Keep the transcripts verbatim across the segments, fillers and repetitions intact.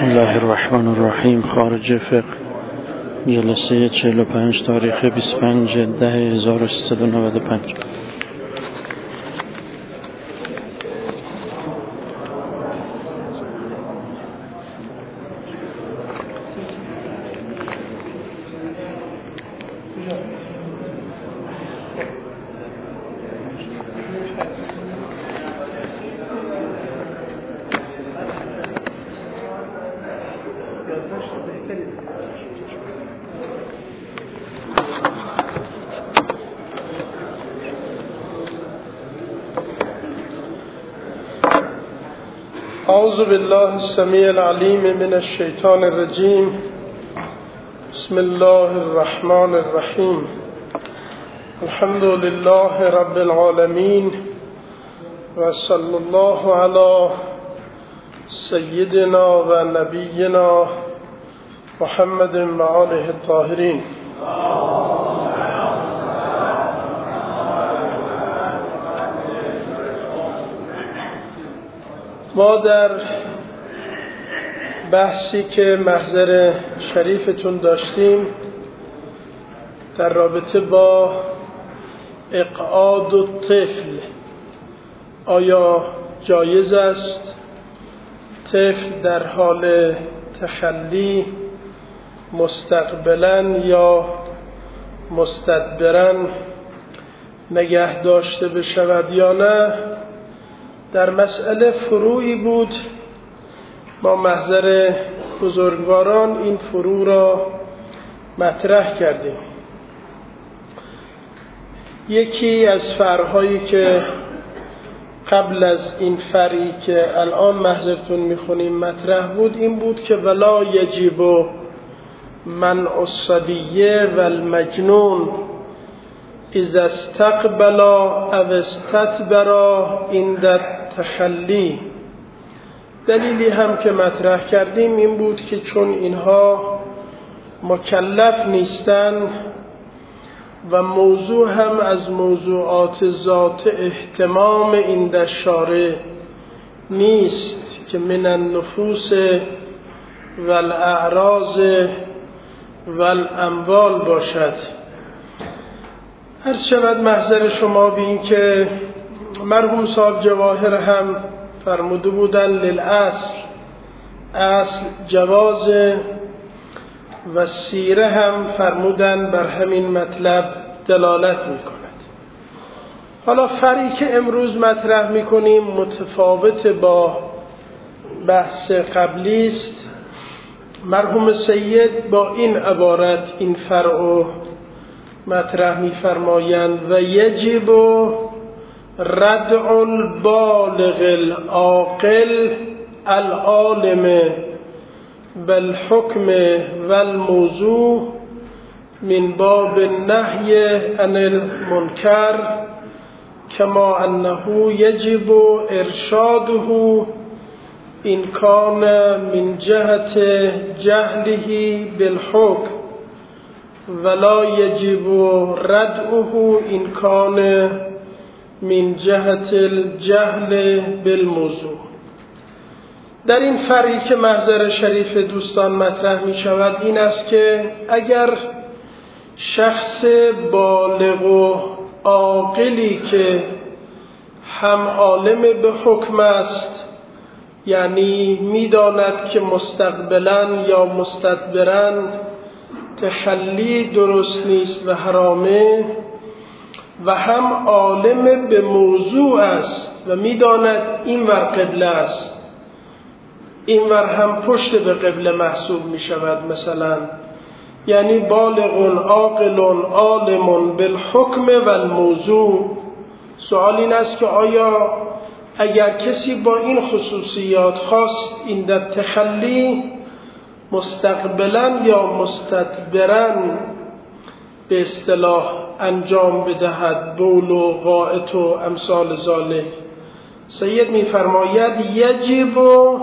بسم الله الرحمن الرحیم. خارج فقه، جلسه چهل و پنج، تاریخ بیست و پنج ده هزار و سیصد و نود و پنج. اعوذ بالله السمیع العلیم من الشیطان الرجیم. بسم الله الرحمن الرحیم. الحمد لله رب العالمین و صلی الله علی سیدنا و نبینا محمد و آله الطاهرین. ما در بحثی که محضر شریفتون داشتیم در رابطه با اقعاد الطفل، آیا جایز است طفل در حال تخلی مستقبلا یا مستدبرا نگه داشته بشود یا نه؟ در مسئله فروعی بود. ما محضر بزرگواران این فروع را مطرح کردیم. یکی از فرع‌هایی که قبل از این فرعی که الان محضرتون میخونیم مطرح بود این بود که ولا یجب منع الصبیه و المجنون اذا استقبلا او استدبرا عند التخلی. دلیلی هم که مطرح کردیم این بود که چون اینها مکلف نیستند و موضوع هم از موضوعات ذات اهتمام عند الشارع نیست که من النفوس و الاعراض و الاموال باشد. هر شود محضر شما به این که مرحوم صاحب جواهر هم فرموده بودن للاصل، اصل جواز، و سیره هم فرمودن بر همین مطلب دلالت میکند. حالا فرعی که امروز مطرح میکنیم متفاوت با بحث قبلی است. مرحوم سید با این عبارت این فرع مطرح می‌فرمایند و یجب ردع البالغ العاقل العالم بالحکم والموضوع من باب النهی عن المنکر کما انه یجب ارشاده ان کان من جهت جهله بالحکم ولا یجب ردعه ان کان من جهت الجهل بالموضوع. در این فرعی که محضر شریف دوستان مطرح می شود این است که اگر شخص بالغ و عاقلی که هم عالم به حکم است، یعنی می داند که مستقبلا یا مستدبرا تخلی درست نیست و حرامه، و هم عالم به موضوع است و میداند این ور قبله است، این ور هم پشت به قبله محسوب می شود مثلا، یعنی بالغ عاقل عالم بالحکم و الموضوع. سوال این است که آیا اگر کسی با این خصوصیات خواست این در تخلی مستقبلا یا مستدبرا به اصطلاح انجام بدهد، بول و غائط و امثال ذالک، سید می فرماید یجب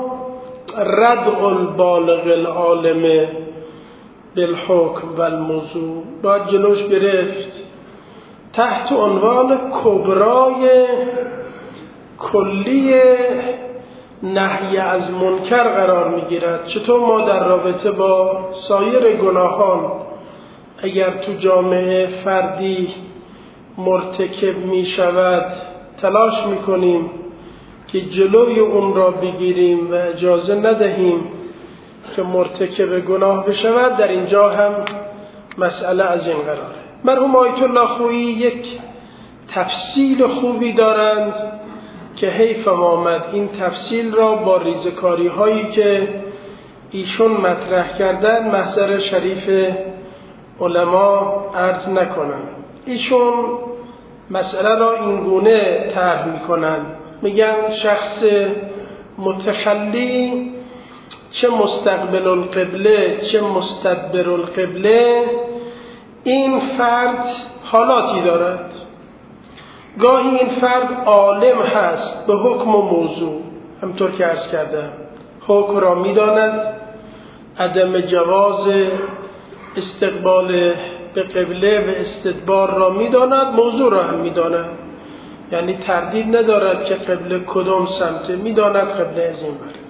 ردع البالغ العالم بالحکم و الموضوع. باید جلوش گرفت تحت عنوان کبرای کلی نهی از منکر قرار میگیرد. چطور ما در رابطه با سایر گناهان اگر تو جامعه فردی مرتکب می شود تلاش می کنیم که جلوی اون را بگیریم و اجازه ندهیم که مرتکب گناه بشود، در اینجا هم مسئله از این قراره. مرحوم آیت الله خویی یک تفصیل خوبی دارند که حیف آمد این تفصیل را با ریزکاری هایی که ایشون مطرح کردن محضر شریف علما عرض نکنن. ایشون مسئله را این گونه طرح میکنن، میگن شخص متخلی چه مستقبل القبله چه مستدبر القبله، این فرد حالاتی دارد. گاهی این فرد عالم هست به حکم و موضوع، همطور که عرض کردم حکم را میداند، عدم جواز استقبال به قبله و استدبار را میداند، موضوع را هم میداند، یعنی تردید ندارد که قبله کدام سمته، میداند قبله از این بر.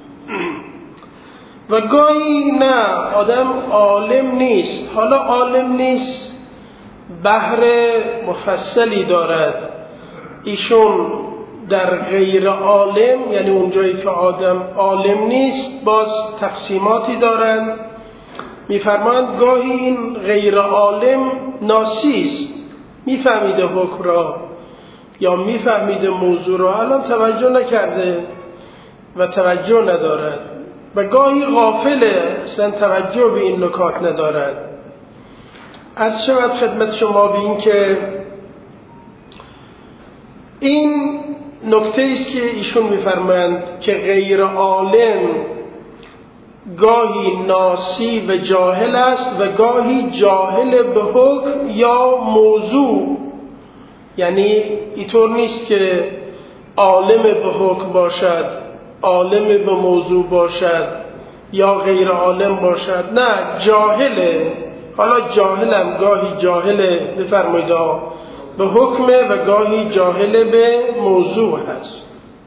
و گاهی نه، آدم عالم نیست، حالا عالم نیست بحر مفصلی دارد. ایشون در غیر عالم، یعنی اونجایی که آدم عالم نیست، باز تقسیماتی دارند. میفرمایند گاهی این غیر عالم ناسیست، میفهمیده حکم را یا میفهمیده موضوع را، الان توجه نکرده و توجه ندارد، و گاهی غافله، اصلا توجه به این نکات ندارد. از شود خدمت شما به این که این نکته است که ایشون میفرمایند که غیر عالم گاهی ناسی و جاهل است و گاهی جاهل به حکم یا موضوع، یعنی اینطور نیست که عالم به حکم باشد، عالم به موضوع باشد یا غیر عالم باشد، نه جاهله. حالا جاهلم گاهی جاهله بفرمایید به حکمه و گاهی جاهل به موضوع هست.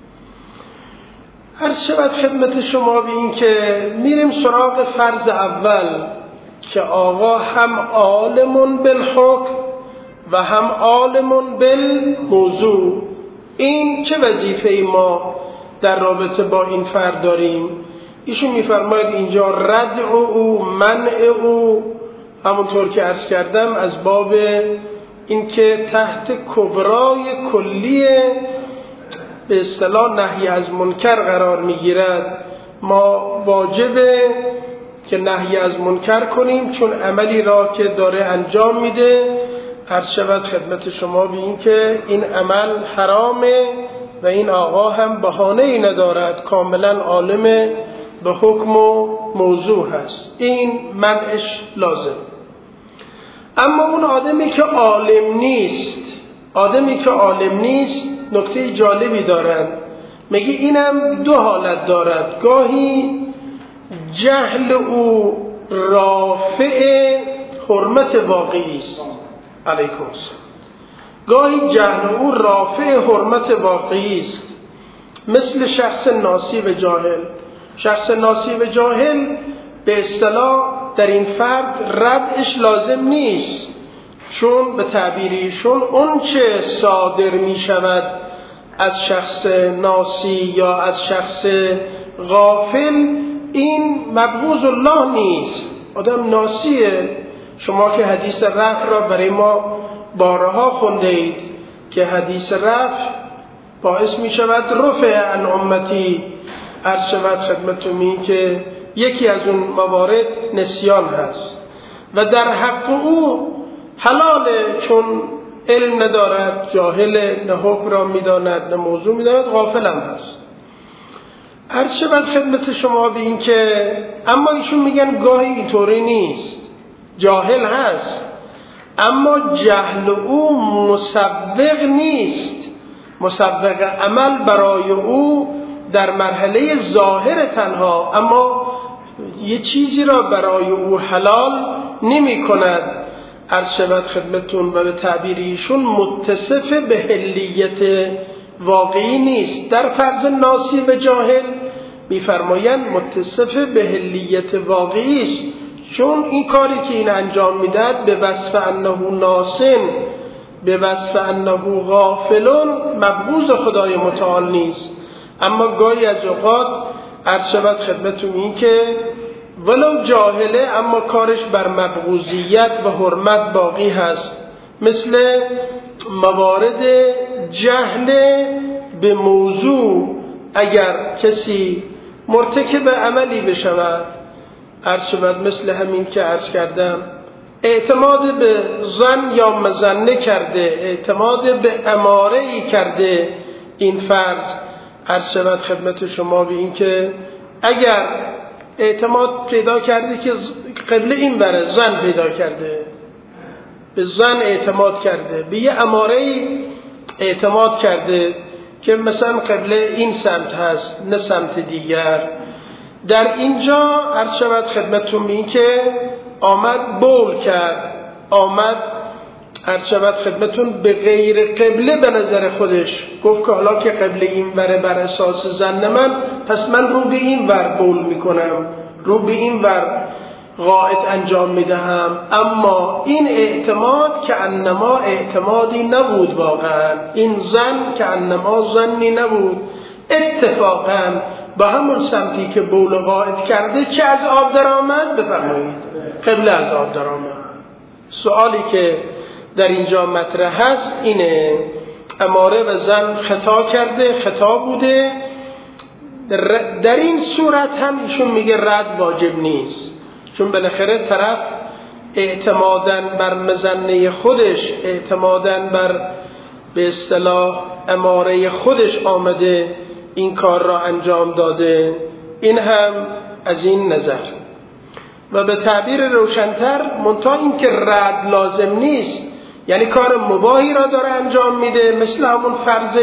هر شود خدمت شما به این که میریم سراغ فرض اول که آقا هم عالمون بالحکم و هم عالمون بالموضوع. این چه وظیفه ما در رابطه با این فرد داریم؟ ایشون میفرماید اینجا ردع او، منع او، همونطور که عرض کردم از باب این که تحت کبرای کلی به اصطلاح نهی از منکر قرار میگیرد. ما واجبه که نهی از منکر کنیم، چون عملی را که داره انجام میده. عرض شود خدمت شما به این که این عمل حرامه و این آقا هم بهانه‌ای ندارد، کاملا عالم به حکم و موضوع هست، این منعش لازم. اما اون آدمی که عالم نیست، آدمی که عالم نیست نکته جالبی دارد، میگه اینم دو حالت دارد. گاهی جهل او رافع حرمت واقعی است، علیکم السلام. گاهی جهل او رافع حرمت واقعی است، مثل شخص ناسی و جاهل. شخص ناسی و جاهل به اصطلاح در این فرد ردش لازم نیست، چون به تعبیریشون اون چه صادر می شود از شخص ناسی یا از شخص غافل این مبغوض الله نیست. آدم ناسیه. شما که حدیث رفع را برای ما بارها خونده اید که حدیث رفع باعث می شود رفع عن امتی. عرض شود خدمتتون که یکی از اون موارد نسیان هست و در حق او حلاله، چون علم ندارد، جاهل، نه حکم را میداند نه موضوع میداند، غافل هم هست. عرض شود خدمت شما به این که اما ایشون میگن گاهی اینطوری نیست، جاهل هست اما جهل او مسبق نیست، مسبق عمل برای او در مرحله ظاهر تنها، اما یه چیزی را برای او حلال نمی کند. عرض شود خدمتون و به تعبیریشون متصف به حلیت واقعی نیست. در فرض ناسی و جاهل میفرمایند متصف به حلیت واقعی است، چون این کاری که این انجام میدهد به وصف انه ناسن، به وصف انه غافلون مبغوض خدای متعال نیست. اما گاهی از اوقات عرض شود خدمتتون این که ولو جاهله اما کارش بر مبغوضیت و حرمت باقی هست، مثل موارد جهل به موضوع. اگر کسی مرتکب عملی بشود، عرض شود مثل همین که عرض کردم، اعتماد به ظن یا مظنه کرده، اعتماد به اماره‌ای کرده، این فرض عرض شود خدمت شما به این که اگر اعتماد پیدا کرده که قبله این بره، ظن پیدا کرده، به ظن اعتماد کرده، به یه اماره‌ای اعتماد کرده که مثلا قبله این سمت هست نه سمت دیگر، در اینجا عرض شود خدمتتون این که آمد بول کرد، آمد عرض شود خدمتتون به غیر قبله به نظر خودش گفت که حالا که قبله این وره بر اساس ظن من، پس من رو به این ور بول میکنم، رو به این ور غائط انجام میدهم. اما این اعتماد که انما اعتمادی نبود، واقعا این ظن که انما ظنی نبود، اتفاقا با همون سمتی که بول غائط کرده چه از آب در آمد؟ بفرمایید قبله از آب در آمد. سوالی که در اینجا مطرح هست اینه، اماره و ظن خطا کرده، خطا بوده، در این صورت هم ایشون میگه رد واجب نیست، چون بالاخره طرف اعتماداً بر مظنه خودش، اعتماداً بر به اصطلاح اماره خودش آمده این کار را انجام داده. این هم از این نظر. و به تعبیر روشن‌تر، منتها این که رد لازم نیست، یعنی کار مباهی را داره انجام میده، مثل همون فرض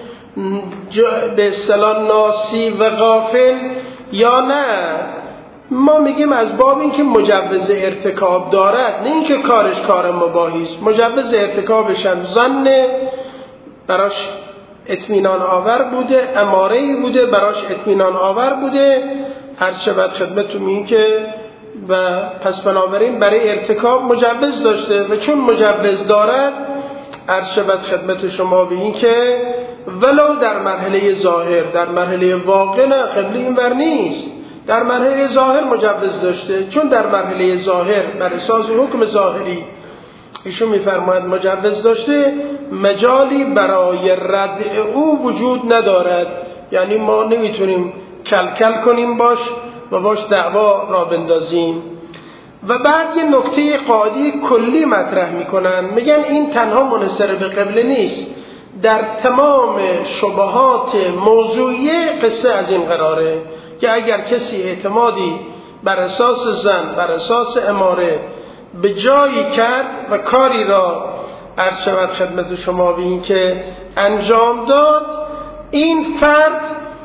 به اصطلاح ناسی و غافل، یا نه ما میگیم از باب این که مجوز ارتکاب دارد، نه این که کارش کار مباهی است. مجوز ارتکابش هم ظن براش اطمینان آور بوده، اماره‌ای بوده براش اطمینان آور بوده، هر شود خدمتتون این که و پس بنابراین برای ارتکاب مجوز داشته، و چون مجوز دارد هر شود خدمت شما به این که ولو در مرحله ظاهر، در مرحله واقع نه قبل این ور نیست، در مرحله ظاهر مجوز داشته، چون در مرحله ظاهر بر اساس حکم ظاهری ایشون میفرماید مجوز داشته، مجالی برای رد او وجود ندارد. یعنی ما نمیتونیم کلکل کنیم باش و باش دعوا را بندازیم. و بعد یه نکته قاعده کلی مطرح میکنن، میگن این تنها منحصر به قبله نیست، در تمام شبهات موضوعی قصه از این قراره که اگر کسی اعتمادی بر اساس ظن، بر اساس اماره به جایی کرد و کاری را عرض شود خدمت شما به این که انجام داد، این فرد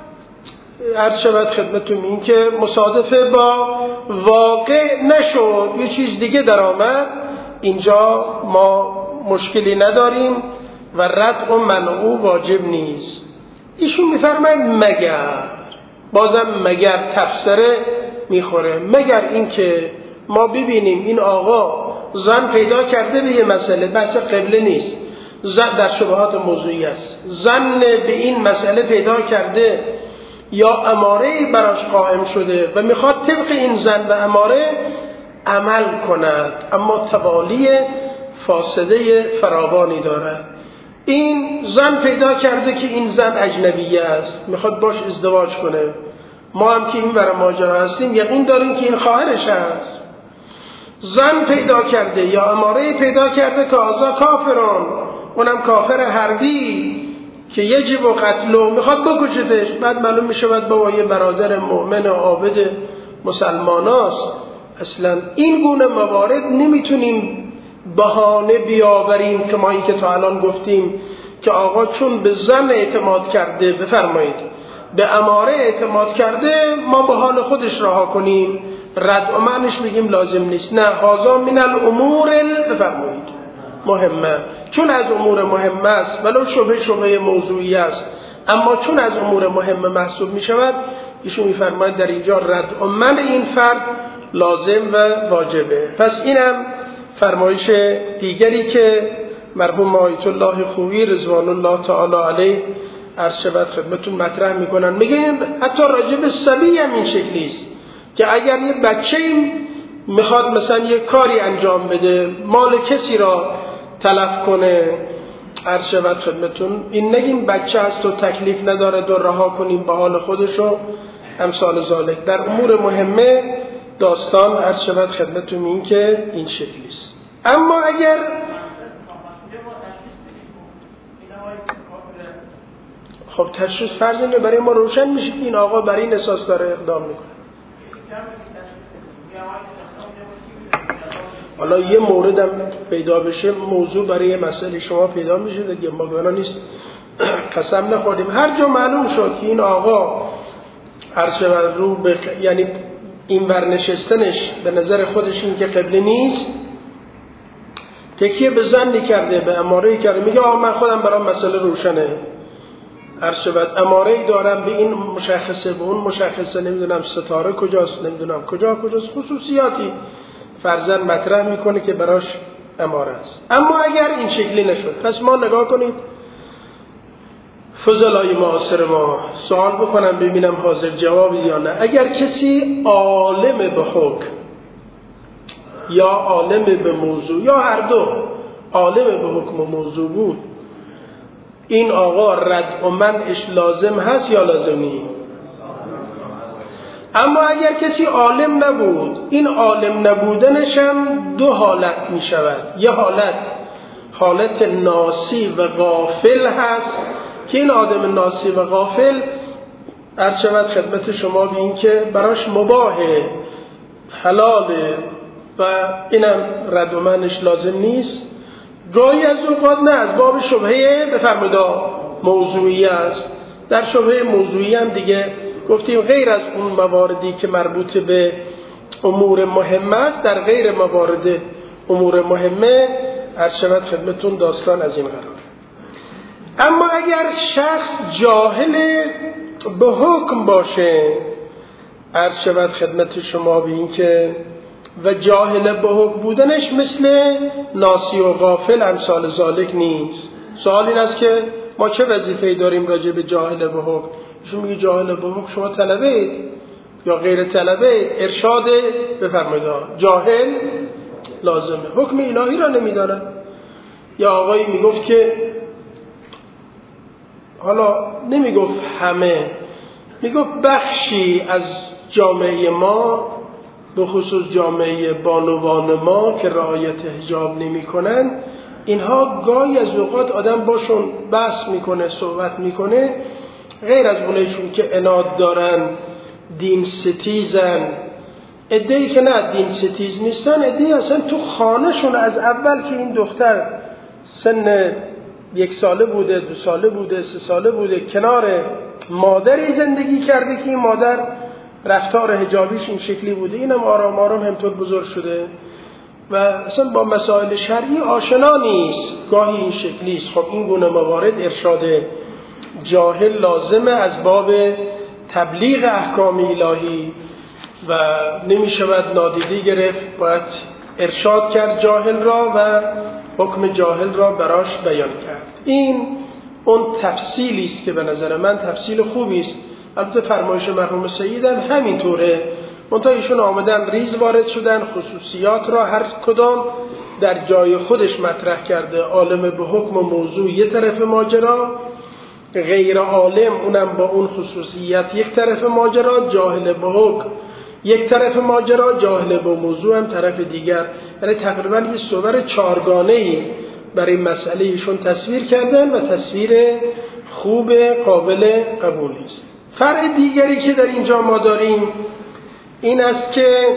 عرض شود خدمتون این که مصادفه با واقع نشد، یه چیز دیگه در آمد، اینجا ما مشکلی نداریم و رد و منع واجب نیست. ایشون میفرماید مگر، بازم مگر تفسیره میخوره، مگر این که ما ببینیم این آقا ظن پیدا کرده به یه مسئله، بحث قبله نیست، ظن در شبهات موضوعی است، ظن به این مسئله پیدا کرده یا اماره‌ای براش قائم شده و میخواد طبق این ظن و اماره عمل کند، اما توالی فاسده فراوانی دارد. این ظن پیدا کرده که این زن اجنبیه است، میخواد باش ازدواج کنه، ما هم که این برای ماجرا هستیم یقین داریم که این خواهرش هست. ظن پیدا کرده یا اماره پیدا کرده که آزا کافران، اونم کافر حربی که یجب و قتلو، میخواد بکشتش. بعد معلوم میشه باید بابا یه برادر مؤمن و عابد مسلماناست. اصلا این گونه موارد نمیتونیم بهانه بیاوریم که ما این که تا الان گفتیم که آقا چون به ظن اعتماد کرده، بفرمایید به اماره اعتماد کرده، ما به حال خودش رها کنیم، رد و معنیش بگیم لازم نیست. نه، هازا من الامور بفرمایید مهمه، چون از امور مهمه است، ولو شبه شبه موضوعی است، اما چون از امور مهمه محسوب می شود، ایشون میفرماید در اینجا رد و من این فرد لازم و واجبه. پس اینم فرمایش دیگری که مرحوم آیت الله خویی رضوان الله تعالی علیه عرض شود خدمتون مطرح میکنن. میگن حتی راجع به صبی هم این شکلی است که اگر یه بچه‌ای میخواد مثلا یه کاری انجام بده، مال کسی را تلف کنه، عرض شود خدمتون، این نگیم بچه هست و تکلیف نداره دو رها کنیم به حال خودشو امثال ذالک. در امور مهمه داستان عرض شود خدمتون این که این شکلی است. اما اگر خب تشخیص فرض اینه برای ما روشن میشه که این آقا برای این اساس داره اقدام میکنه. حالا یه موردم پیدا بشه موضوع برای مسئله شما پیدا میشه دیگه، ما بنا نیست قسم نخوریم. هر جا معلوم شد که این آقا هر شود رو به یعنی این ورنشستنش به نظر خودش این که قبله نیست، تکیه به ظنی کرده، به اماره‌ای کرده، میگه آقا من خودم برام مسئله روشنه، هر شود اماره‌ای دارم به این مشخصه به اون مشخصه، نمیدونم ستاره کجاست، نمیدونم کجا کجاست، خصوصیاتی فرضاً مطرح میکنه که براش اماره است. اما اگر این شکلی نشد، پس ما نگاه کنید فضلای معاصر ما سوال بکنم ببینم حاضر جوابی یا نه. اگر کسی عالم به حکم یا عالم به موضوع یا هر دو عالم به حکم و موضوع بود، این آقا رد و منعش لازم هست یا لازم نیست؟ اما اگر کسی عالم نبود، این عالم نبودنش هم دو حالت می شود. یه حالت حالت ناسی و غافل هست که این آدم ناسی و غافل عرض شود خدمت شما به این که براش مباهه، حلاله و اینم رد و منعش لازم نیست. گاهی از اوقات نه، از باب شبهه بفرمایید موضوعی است. در شبهه موضوعی هم دیگه گفتیم غیر از اون مواردی که مربوط به امور مهمه است، در غیر موارد امور مهمه عرض شود خدمتون داستان از این قرار. اما اگر شخص جاهل به حکم باشه، عرض شود خدمت شما به این که و جاهل به حکم بودنش مثل ناسی و غافل امثال ذالک نیست. سوال این است که ما چه وظیفه‌ای داریم راجع به جاهل به حکم؟ شما میگه جاهل به حکم شما طلبه اید یا غیر طلبه اید، ارشاد بفرمایید. جاهل لازمه، حکم الهی را نمیداند. یا آقایی میگفت که حالا نمیگفت همه، میگفت بخشی از جامعه ما به خصوص جامعه بانوان ما که رعایت حجاب نمی کنن، اینها گاهی از اوقات آدم باشون بحث میکنه صحبت میکنه، غیر از اونایشون که عناد دارن دین ستیزن، عده‌ای که نه دین ستیز نیستن، عده‌ای اصلا تو خانه شون از اول که این دختر سن یک ساله بوده، دو ساله بوده، سه ساله بوده، کنار مادری زندگی کرده که این مادر رفتار حجابیش این شکلی بوده، اینم آرام آرام همطور بزرگ شده و اصلا با مسائل شرعی آشنا نیست، گاهی این شکلی است. خب این گونه موارد ارشاد جاهل لازمه از باب تبلیغ احکام الهی و نمی شود نادیده گرفت، باید ارشاد کرد جاهل را و حکم جاهل را براش بیان کرد. این اون تفصیلی است که به نظر من تفصیل خوبی است. البته فرمایش مرحوم سید هم همینطوره، منتها ایشون آمدن ریز وارد شدن، خصوصیات را هر کدام در جای خودش مطرح کرده. عالم به حکم و موضوع یه طرف ماجرا، غیر عالم اونم با اون خصوصیت یک طرف ماجرا، جاهل به حکم یک طرف ماجرا، جاهل به موضوع هم طرف دیگر. یعنی تقریبا یه صور چارگانه‌ای برای مسئله ایشون تصویر کردن و تصویر خوب قابل قبولی است. فرع دیگری که در اینجا ما داریم این است که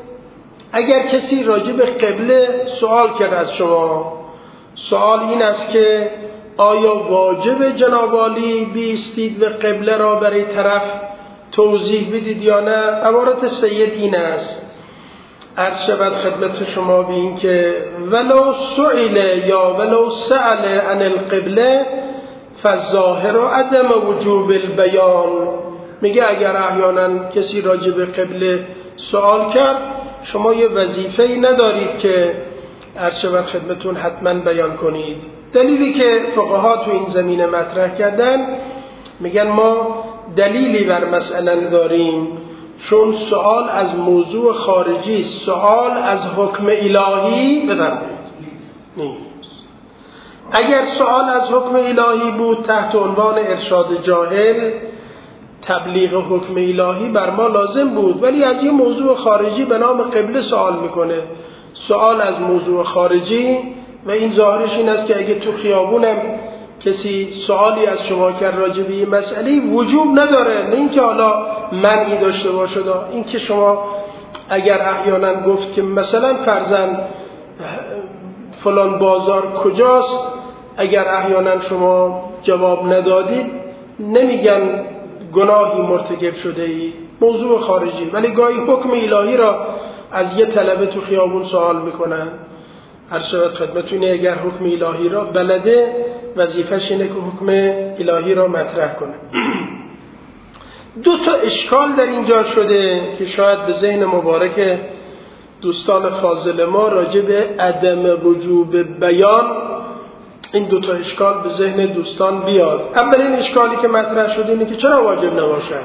اگر کسی راجع به قبله سوال کرد از شما، سوال این است که آیا واجب جناب عالی بیستید و قبله را برای طرف توضیح بدید یا نه؟ عبارت سید این است، عرض شود خدمت شما به این که ولو سئل یا ولو سأل عن القبله فالظاهر عدم وجوب البیان میگه اگر احیانا کسی راجع به قبله سوال کرد شما یه وظیفه‌ای ندارید که عرض شود خدمتون حتما بیان کنید. دلیلی که فقها تو این زمینه مطرح کردن میگن ما دلیلی بر مسئله نداریم، چون سوال از موضوع خارجی، سوال از حکم الهی بفرمایید نیست. اگر سوال از حکم الهی بود تحت عنوان ارشاد جاهل، تبلیغ حکم الهی بر ما لازم بود، ولی از یه موضوع خارجی به نام قبله سوال میکنه. سوال از موضوع خارجی و این ظاهرش این است که اگه تو خیابونم کسی سوالی از شما کرد راجع به این مسئله وجوب نداره، نه اینکه حالا منعی داشته باشه. این که شما اگر احیانا گفت که مثلا فرضاً فلان بازار کجاست، اگر احیانا شما جواب ندادید نمیگن گناهی مرتکب شده اید، موضوع خارجی. ولی گاهی حکم الهی را از یه طلبه تو خیابون سوال میکنن. هر شود خدمتونه اگر حکم الهی را بلده وظیفش اینه که حکم الهی را مطرح کنه. دو تا اشکال در اینجا شده که شاید به ذهن مبارک دوستان فاضل ما راجع به عدم وجوب بیان این دو تا اشکال به ذهن دوستان بیاد. اولین اشکالی که مطرح شده اینه که چرا واجب نباشد؟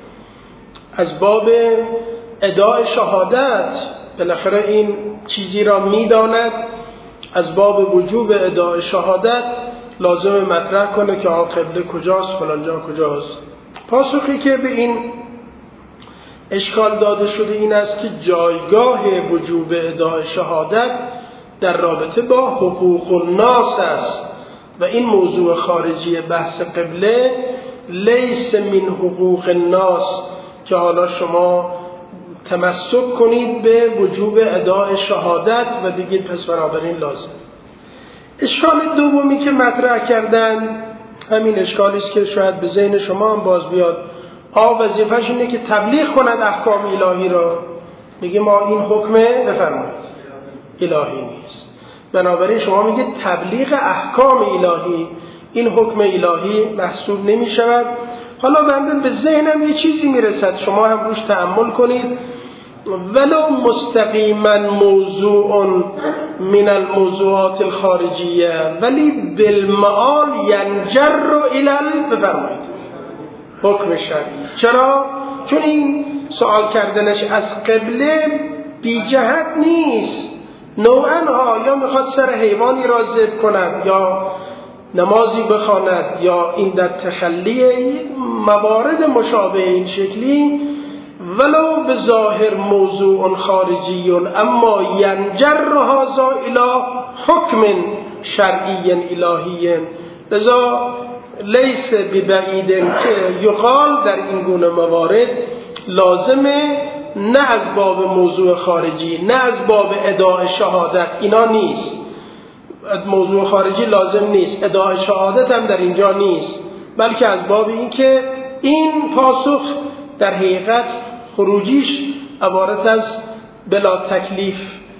از باب اداء شهادت بالاخره این چیزی را میداند، از باب وجوب اداء شهادت لازم مطرح کنه که آقا قبله کجاست، فلان جا کجاست. پاسخی که به این اشکال داده شده این است که جایگاه وجوب اداء شهادت در رابطه با حقوق الناس است و این موضوع خارجی بحث قبله لیس من حقوق الناس که حالا شما تمسک کنید به وجوب اداء شهادت و بگید پس بنابراین لازم. اشکال دومی که مطرح کردن همین اشکالی است که شاید به ذهن شما هم باز بیاد. آ وظیفه‌ش اینه که تبلیغ کند احکام الهی را. میگه ما این حکم بفرمایید الهی نیست، بنابراین شما میگه تبلیغ احکام الهی، این حکم الهی محسوب نمی شود. حالا بنده به ذهنم یه چیزی میرسد، شما هم روش تأمل کنید. ولو مستقیما موضوع من الموضوعات الخارجیه ولی بالمعال ینجر الی بفرمایید حکم شرعی. چرا؟ چون این سوال کردنش از قبله بی جهت نیست، نوعاً ها یا میخواد سر حیوانی را ذبح کند یا نمازی بخواند یا این در تخلی موارد مشابه این شکلی، ولو به ظاهر موضوع خارجی اما ینجر هذا الی حکم شرعی الهی، لذا لیس ببعید که یقال در این گونه موارد لازمه نه از باب موضوع خارجی نه از باب اداء شهادت اینا نیست، موضوع خارجی لازم نیست، اداء شهادت هم در اینجا نیست، بلکه از باب این که این پاسخ در حقیقت خروجیش عبارت از بلا تکلیف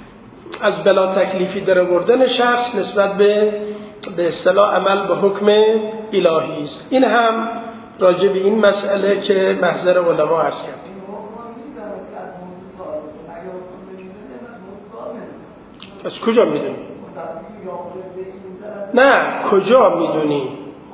از بلا تکلیفی در آوردن شخص نسبت به به اصطلاح عمل به حکم الهی است. این هم راجع به این مسئله که محضر علما عرض کردیم. از کجا میدونی؟ نه کجا میدونی؟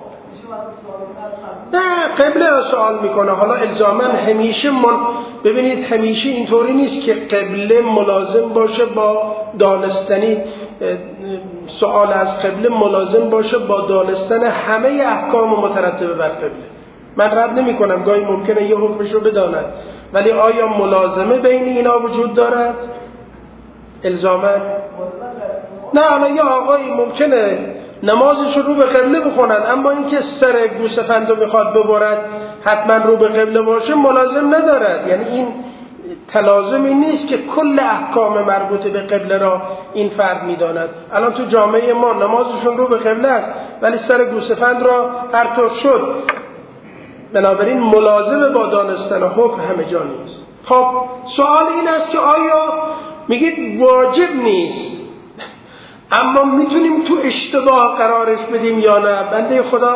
نه قبله را سوال میکنه. حالا الزاما همیشه من ببینید همیشه اینطوری نیست که قبله ملازم باشه با دانستنی سوال از قبله ملازم باشه با دانستن همه احکام مترتبه بر قبله. من رد نمی کنم گاهی ممکنه یه حکمش رو بداند، ولی آیا ملازمه بین اینا وجود دارد؟ الزاما نه. حالا یه آقایی ممکنه نمازش رو به قبله بخونن، اما اینکه سر گوسفند رو میخواد ببرد حتما رو به قبله باشه ملازم ندارد. یعنی این تلازمی نیست که کل احکام مربوط به قبله را این فرد میداند. الان تو جامعه ما نمازشون رو به قبله است ولی سر گوسفند را پرتو شد، بنابراین ملازم با دانستن حکم همه جا نیست. خب سوال این است که آیا میگید واجب نیست اما میتونیم تو اشتباه قرارش بدیم یا نه؟ بنده خدا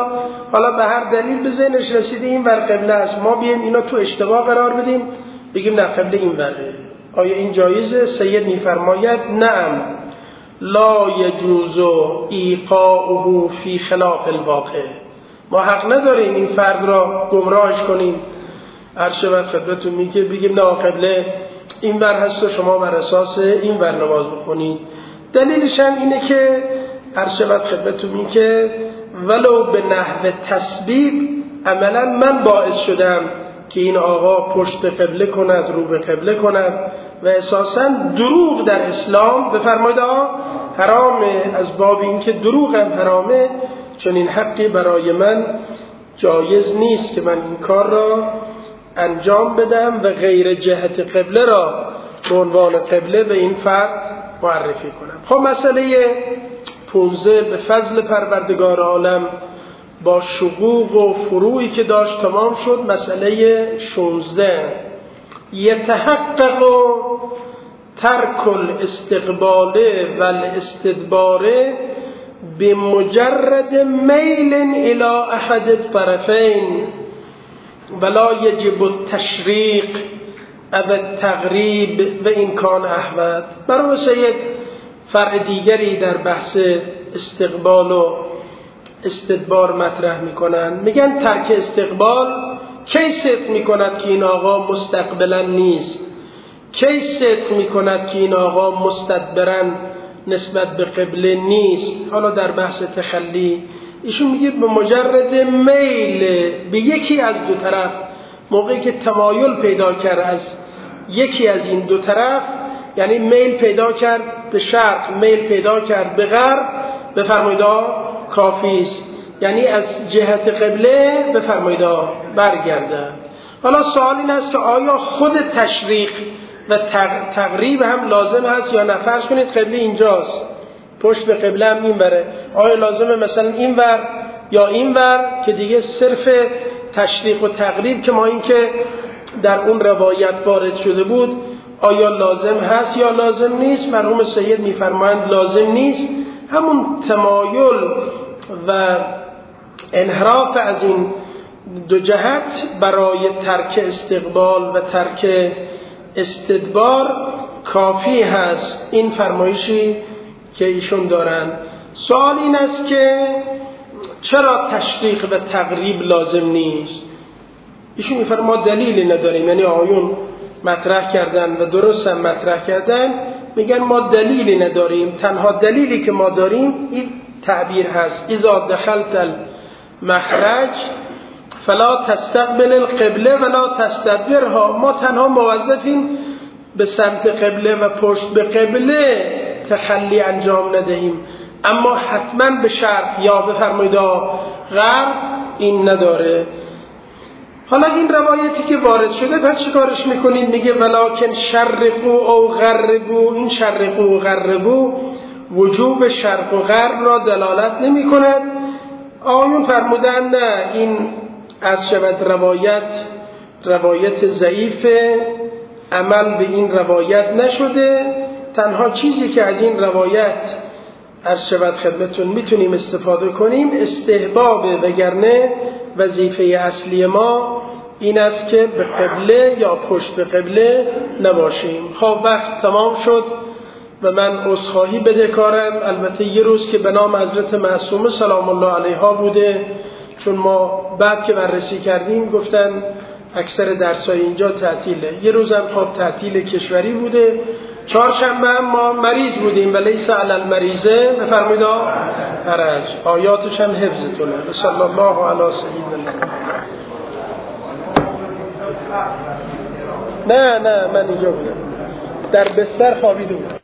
حالا به هر دلیل به ذهنش رسیده این ور قبله است، ما بیایم اینا تو اشتباه قرار بدیم بگیم نه قبله این وره. آیا این جایزه؟ سید میفرماید نعم لا یجوز ایقاعه فی خلاف الواقع. ما حق نداریم این فرد را گمراهش کنیم. هر شب خدمتتون میگه بگیم نه قبله این ور هست و شما بر اساس این ور نماز بخونید. دلیلش هم اینه که هر شب خدمتتون میگه ولو به نحو تسبیب عملا من باعث شدم که این آقا پشت به قبله کند، رو به قبله کند و اساساً دروغ در اسلام بفرمایید حرامه. از باب این که دروغ هم حرامه، چون این حقی برای من جایز نیست که من این کار را انجام بدم و غیر جهت قبله را به عنوان قبله به این فرد معرفی کنم. خب مسئله پونزده به فضل پروردگار عالم با شقوق و فروعی که داشت تمام شد. مسئله شانزده یتحقق ترک الاستقبال و الاستدبار بمجرد میل الى احد الطرفین ولا یجب التشریق او التغریب و این کان احمد. برای سید فرع دیگری در بحث استقبال و استدبار مطرح میکنن. میگن ترک استقبال کی صدق میکند که این آقا مستقبلا نیست، کی صدق میکند که این آقا مستدبرا نسبت به قبله نیست. حالا در بحث تخلی ایشون میگه به مجرد میل به یکی از دو طرف، موقعی که تمایل پیدا کرد از یکی از این دو طرف، یعنی میل پیدا کرد به شرق، میل پیدا کرد به غرب، بفرمایید کافی است. یعنی از جهت قبله بفرمایید برگردن. حالا سوال این است که آیا خود تشریق و تقریب هم لازم هست یا نه؟ فرض کنید قبله اینجاست، پشت به قبله هم این وره، آیا لازمه مثلا این ور یا این ور که دیگه صرف تشریق و تقریب که ما این که در اون روایت وارد شده بود آیا لازم هست یا لازم نیست؟ مرحوم سید میفرمایند لازم نیست. همون تمایل و انحراف از این دو جهت برای ترک استقبال و ترک استدبار کافی هست. این فرمایشی که ایشون دارن. سوال این است که چرا تشریق و تقریب لازم نیست؟ ایشون میفرما ما دلیلی نداریم، یعنی آیون مطرح کردن و درست هم مطرح کردن، میگن ما دلیلی نداریم، تنها دلیلی که ما داریم این تعبیر هست اذا دخلت المخرج فلا تستقبل القبله ولا تستدبرها. ما تنها موظفیم به سمت قبله و پشت به قبله تخلی انجام ندهیم، اما حتما به شرق یا بفرمایید غرب این نداره. حالا این روایتی که وارد شده پس چی کارش میکنید؟ میگه ولکن شرقو او غربو. این شرقو و غربو وجوب شرق و غرب را دلالت نمی کند. آیون فرمودن نه، این از شود روایت روایت ضعیفه، عمل به این روایت نشده. تنها چیزی که از این روایت از شود خدمتون میتونیم استفاده کنیم استحبابه، وگرنه وظیفه اصلی ما این است که به قبله یا پشت به قبله نباشیم. خب وقت تمام شد و من عذرخواهی بدهکارم. البته یه روز که به نام حضرت معصومه سلام الله علیها بوده، چون ما بعد که بررسی کردیم گفتن اکثر درسای اینجا تعطیله. یه روزم خب تعطیل کشوری بوده. چهارشنبه هم ما مریض بودیم و لیس علی المریضه بفرمایید حرج. آیاتش هم حفظتونه. صلی الله علی سیدنا. نه نه من اینجا بودم، در بستر خوابیده بودم.